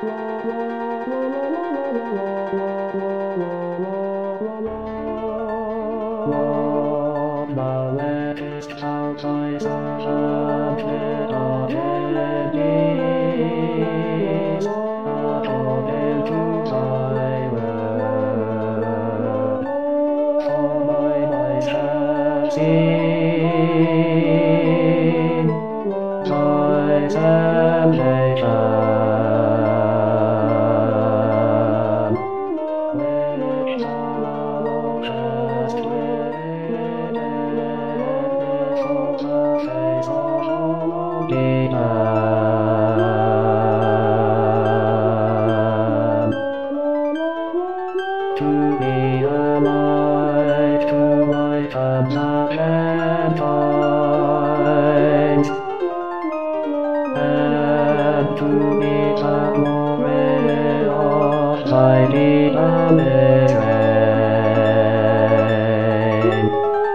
To be alive, to light up the times, and to become more real by the Amen.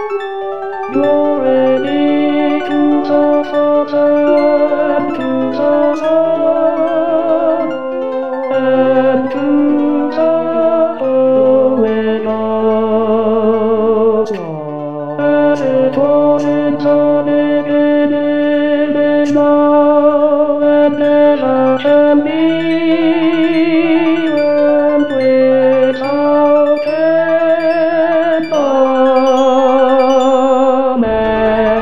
Glory be to the Father, and to the Son, and to the Holy Ghost, as it was in the beginning, is now, and ever can be, world without end. Amen.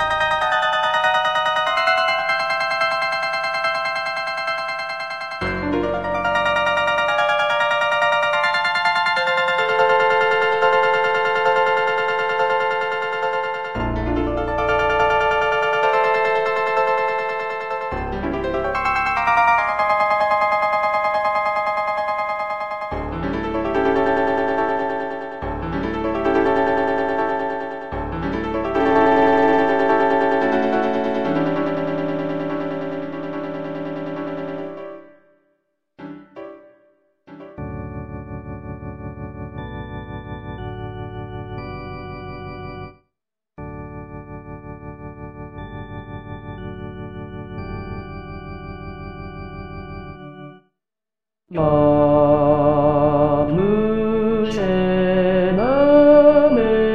God moves in a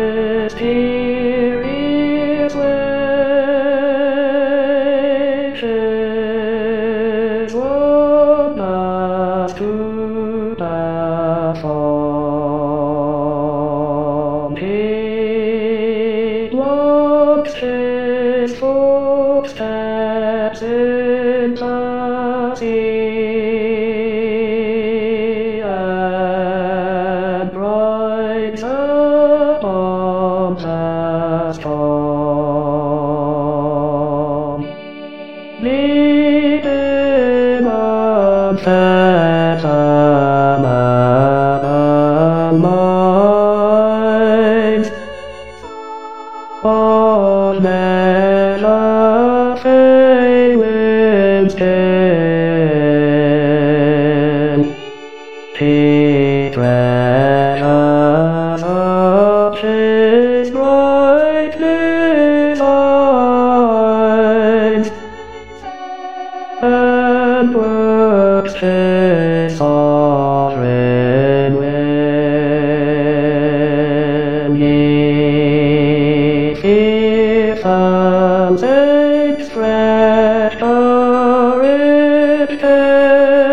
mysterious way, shapes what not to pass on. He walks his footsteps in the sea. Lead him on, set him above minds. All men of faith will stand. He treasures up his brightly lines, and works his sovereign will. Ye fifth and sixth stretch the rich